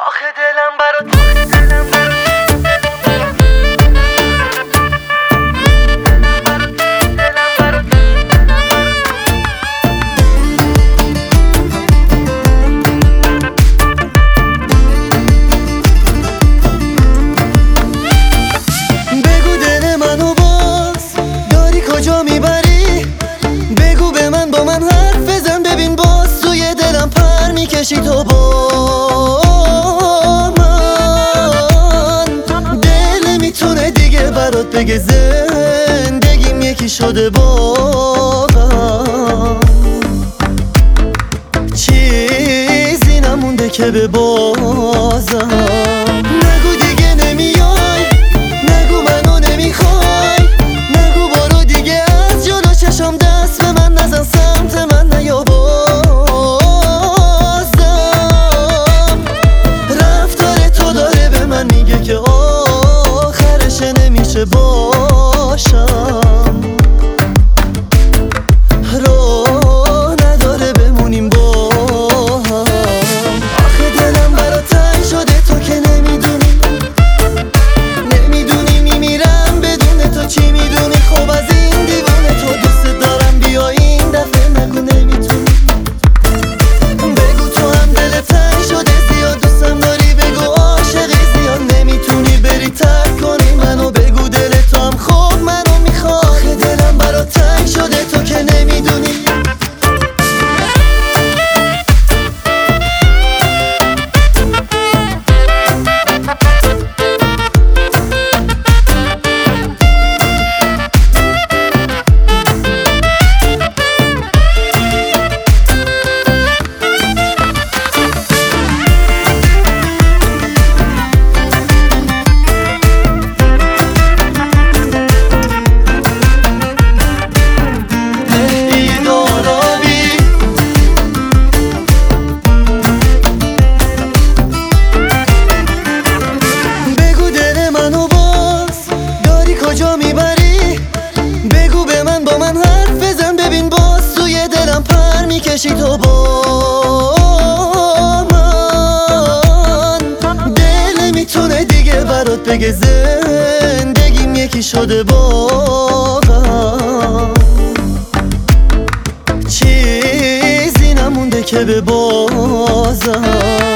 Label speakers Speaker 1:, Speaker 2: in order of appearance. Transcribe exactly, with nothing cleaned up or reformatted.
Speaker 1: آخه دلم برات
Speaker 2: بگو دل منو باز داری کجا میبری؟ بگو به من با من حرف بزن، ببین باز توی دلم پر میکشی تو با من. دل نمیتونه دیگه برات بگه زندگیم یکی شده با غم. چیزی نمونده که به بازم. نگو دیگه نمیای، نگو منو نمیخوای، نگو برو دیگه از جلو چشم دست به من نزن، سمت من نیا بازم. رفتار تو داره به من میگه که آخرش نمیشه باشم. راه نداره بمونیم با هم. آخه دلم برات تنگ شده تو که نمیدونی، نمیدونی میمیرم بدون تو. چی میدونی خب از این دیوونه تو؟ دوست دارم بیا این دفعه نگو نمیتونی. بگو تو هم دلت تنگ شده زیاد، دوستم داری بگو عاشقی زیاد. نمیتونی بری ترک کنی منو، بگو دل تو هم خب منو میخواد. آخه دلم برات تنگ شده تو که نمیدونی. کجا میبری؟ بگو به من با من حرف بزن، ببین باز توی دلم پر میکشی تو با من. دل نمیتونه دیگه برات بگه زندگیم یکی شده با غم. چیزی نمونده که به بازم.